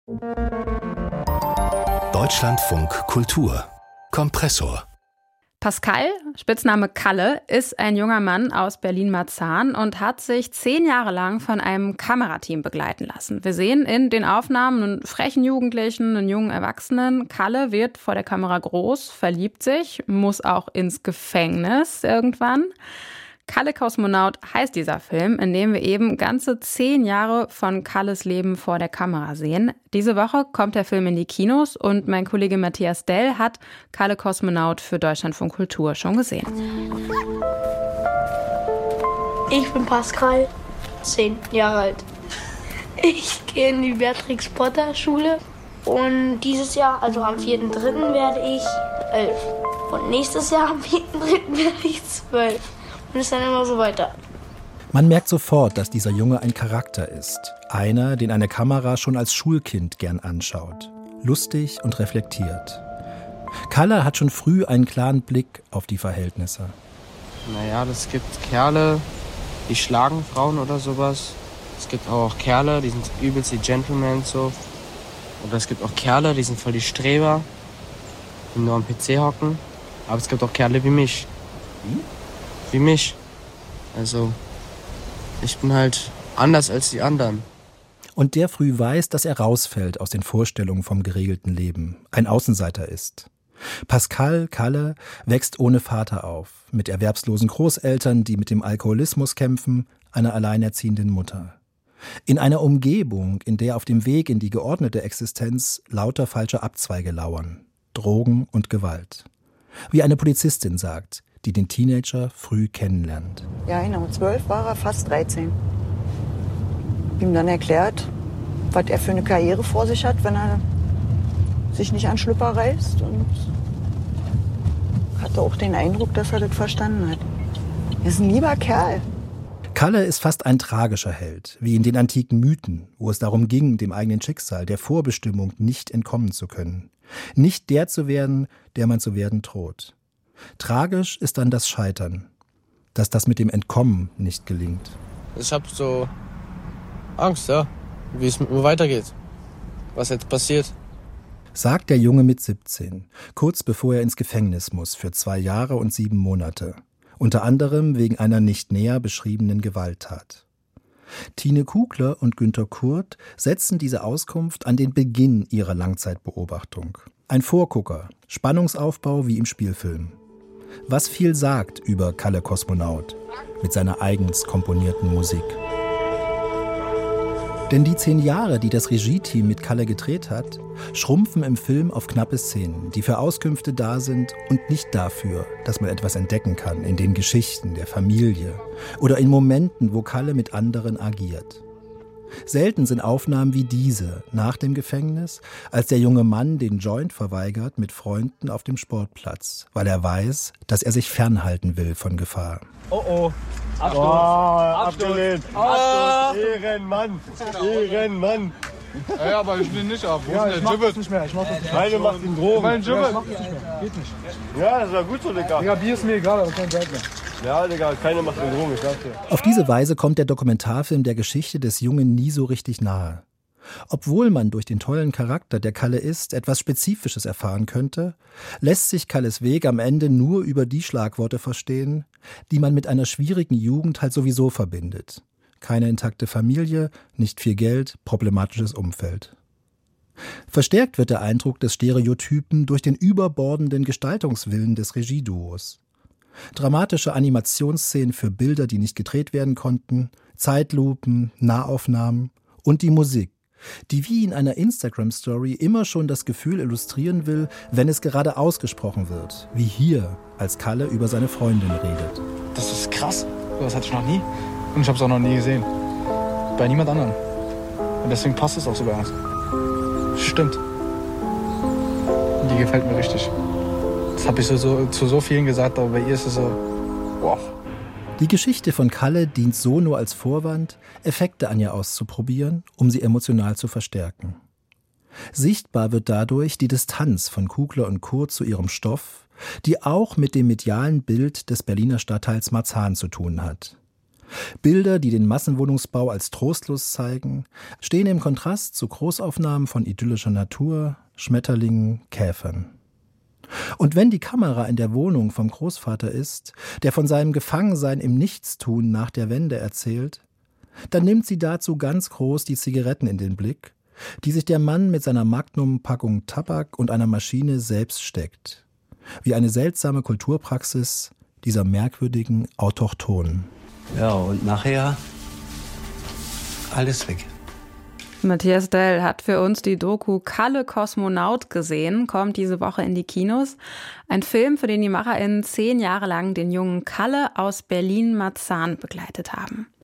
Deutschlandfunk Kultur Kompressor. Pascal, Spitzname Kalle, ist ein junger Mann aus Berlin-Marzahn und hat sich 10 Jahre lang von einem Kamerateam begleiten lassen. Wir sehen in den Aufnahmen einen frechen Jugendlichen, einen jungen Erwachsenen. Kalle wird vor der Kamera groß, verliebt sich, muss auch ins Gefängnis irgendwann. Kalle Kosmonaut heißt dieser Film, in dem wir eben ganze 10 Jahre von Kalles Leben vor der Kamera sehen. Diese Woche kommt der Film in die Kinos und mein Kollege Matthias Dell hat Kalle Kosmonaut für Deutschlandfunk Kultur schon gesehen. Ich bin Pascal, 10 Jahre alt. Ich gehe in die Beatrix-Potter-Schule und dieses Jahr, also am 4.3. werde ich 11. Und nächstes Jahr am 4.3. werde ich 12. Und es dann immer so weiter. Man merkt sofort, dass dieser Junge ein Charakter ist. Einer, den eine Kamera schon als Schulkind gern anschaut. Lustig und reflektiert. Kalle hat schon früh einen klaren Blick auf die Verhältnisse. Naja, es gibt Kerle, die schlagen Frauen oder sowas. Es gibt auch Kerle, die sind übelst die Gentlemen so. Oder es gibt auch Kerle, die sind voll die Streber, die nur am PC hocken. Aber es gibt auch Kerle wie mich. Wie mich. Also, ich bin halt anders als die anderen. Und der früh weiß, dass er rausfällt aus den Vorstellungen vom geregelten Leben, ein Außenseiter ist. Pascal, Kalle, wächst ohne Vater auf, mit erwerbslosen Großeltern, die mit dem Alkoholismus kämpfen, einer alleinerziehenden Mutter. In einer Umgebung, in der auf dem Weg in die geordnete Existenz lauter falsche Abzweige lauern, Drogen und Gewalt. Wie eine Polizistin sagt, die den Teenager früh kennenlernt. Ja, genau. 12 war er, fast 13. Ihm dann erklärt, was er für eine Karriere vor sich hat, wenn er sich nicht an Schlüpper reißt. Und hatte auch den Eindruck, dass er das verstanden hat. Er ist ein lieber Kerl. Kalle ist fast ein tragischer Held, wie in den antiken Mythen, wo es darum ging, dem eigenen Schicksal, der Vorbestimmung nicht entkommen zu können. Nicht der zu werden, der man zu werden droht. Tragisch ist dann das Scheitern, dass das mit dem Entkommen nicht gelingt. Ich habe so Angst, ja, wie es mit mir weitergeht, was jetzt passiert. Sagt der Junge mit 17, kurz bevor er ins Gefängnis muss für 2 Jahre und 7 Monate. Unter anderem wegen einer nicht näher beschriebenen Gewalttat. Tine Kugler und Günter Kurt setzen diese Auskunft an den Beginn ihrer Langzeitbeobachtung. Ein Vorgucker, Spannungsaufbau wie im Spielfilm. Was viel sagt über Kalle Kosmonaut mit seiner eigens komponierten Musik. Denn die 10 Jahre, die das Regie-Team mit Kalle gedreht hat, schrumpfen im Film auf knappe Szenen, die für Auskünfte da sind und nicht dafür, dass man etwas entdecken kann in den Geschichten der Familie oder in Momenten, wo Kalle mit anderen agiert. Selten sind Aufnahmen wie diese nach dem Gefängnis, als der junge Mann den Joint verweigert mit Freunden auf dem Sportplatz, weil er weiß, dass er sich fernhalten will von Gefahr. Oh. Abgelehnt. Ehrenmann. Ehrenmann. Ja, aber ich bin nicht ab. Ja, ich mach das nicht mehr. Meine macht den Drogen. Mein Gibbet. Geht nicht. Ja, das war gut so, Digga. Ja, Bier ist mir egal, aber kein Geld mehr. Ja, Digga, keine macht den Drogen, ich sag's dir. Auf diese Weise kommt der Dokumentarfilm der Geschichte des Jungen nie so richtig nahe. Obwohl man durch den tollen Charakter, der Kalle ist, etwas Spezifisches erfahren könnte, lässt sich Kalles Weg am Ende nur über die Schlagworte verstehen, die man mit einer schwierigen Jugend halt sowieso verbindet. Keine intakte Familie, nicht viel Geld, problematisches Umfeld. Verstärkt wird der Eindruck des Stereotypen durch den überbordenden Gestaltungswillen des Regieduos. Dramatische Animationsszenen für Bilder, die nicht gedreht werden konnten, Zeitlupen, Nahaufnahmen und die Musik, die wie in einer Instagram-Story immer schon das Gefühl illustrieren will, wenn es gerade ausgesprochen wird, wie hier, als Kalle über seine Freundin redet. Das ist krass. Das hatte ich noch nie. Und ich habe es auch noch nie gesehen. Bei niemand anderem. Und deswegen passt es auch so bei uns. Stimmt. Die gefällt mir richtig. Das habe ich zu so vielen gesagt, aber bei ihr ist es so, wow. Die Geschichte von Kalle dient so nur als Vorwand, Effekte an ihr auszuprobieren, um sie emotional zu verstärken. Sichtbar wird dadurch die Distanz von Kugler und Kurt zu ihrem Stoff, die auch mit dem medialen Bild des Berliner Stadtteils Marzahn zu tun hat. Bilder, die den Massenwohnungsbau als trostlos zeigen, stehen im Kontrast zu Großaufnahmen von idyllischer Natur, Schmetterlingen, Käfern. Und wenn die Kamera in der Wohnung vom Großvater ist, der von seinem Gefangensein im Nichtstun nach der Wende erzählt, dann nimmt sie dazu ganz groß die Zigaretten in den Blick, die sich der Mann mit seiner Magnum-Packung Tabak und einer Maschine selbst steckt. Wie eine seltsame Kulturpraxis dieser merkwürdigen Autochtonen. Ja, und nachher alles weg. Matthias Dell hat für uns die Doku Kalle Kosmonaut gesehen, kommt diese Woche in die Kinos. Ein Film, für den die MacherInnen 10 Jahre lang den jungen Kalle aus Berlin-Marzahn begleitet haben.